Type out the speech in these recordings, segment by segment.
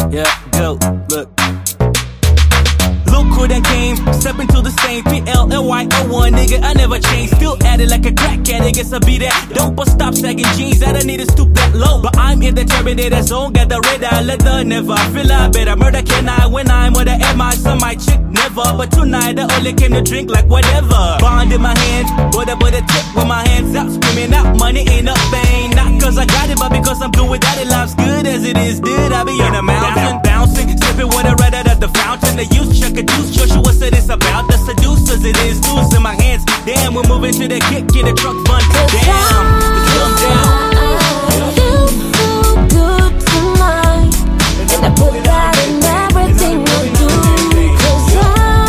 Yeah, go, look. Look who done came, step into the same PLLY01, nigga, I never changed. Still at it like a crack addict, guess I be that. Don't but stop sagging jeans, I don't need to stoop that low. But I'm in the Terminator zone, got the red eye, leather, never feel I better murder can I when I'm with the MI, some my chick never. But tonight I only came to drink like whatever. Bond in my hand, but a tip with my hands out, screaming out money ain't a thing. Not cause I got it, but because I'm doing without it. Life's good as it is, dude, I be in a mountain, bouncing, sipping water right out of the fountain. They use chuck a deuce, Joshua said it's about the seducers. It is loose in my hands. Damn, we're moving to the kick, get a truck run down. Let's come down. Feel so good tonight, and I put that in everything I do. 'Cause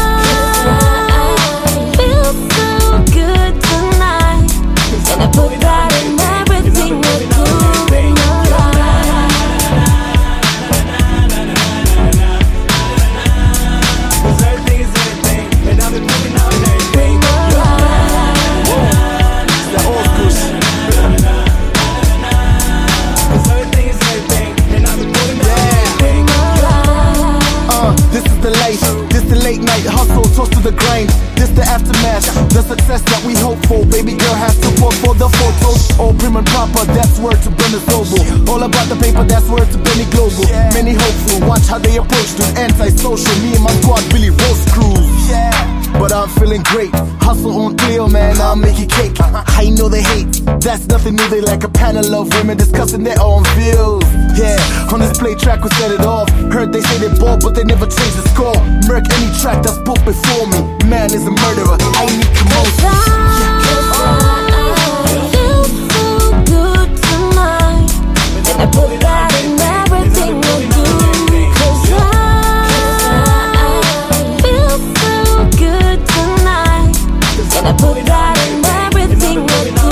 I feel so good tonight, and I put that in everything I do. Late night hustle, toast to the grind. This the aftermath, the success that we hope for. Baby girl has support for the photos. All prim and proper, that's word to Brenda's Global. All about the paper, that's word to Benny Global. Many hopeful, watch how they approach to anti-social. Me and my squad really roast crews. But I'm feeling great. Hustle on Cleo, man, I'll make it cake. I know they hate, that's nothing new. They like a panel of women discussing their own views. Yeah, on this play track we set it off. Heard they say they bought, but they never change the score. Murk any track that's booked before me. Man is a murderer, I need commotion. I feel so good tonight, and I put that in everything I do. 'Cause I feel so good tonight, and I put that in everything I do.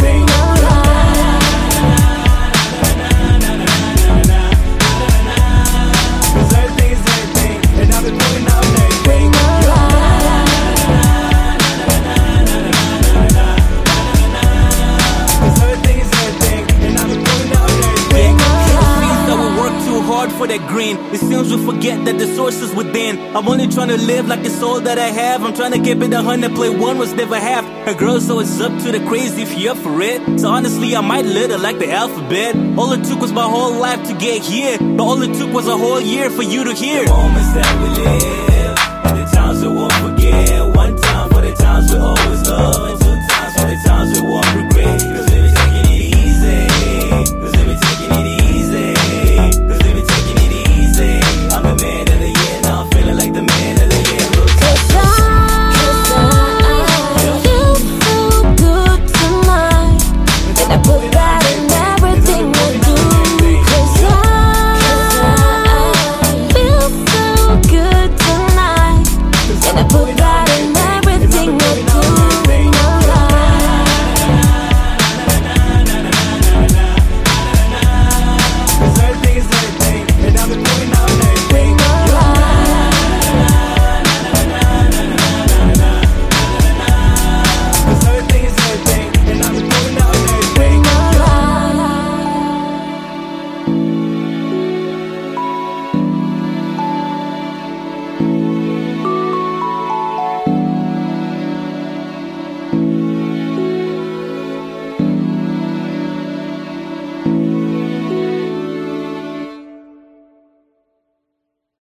For that green, it seems we forget that the source is within. I'm only trying to live like the soul that I have. I'm trying to keep it 100, play one was never half. A girl, so it's up to the crazy if you up for it. So honestly, I might litter like the alphabet. All it took was my whole life to get here, but all it took was a whole year for you to hear. The moments that we live, and the times we won't forget. One time for the times we always love, and two times for the times we won't regret.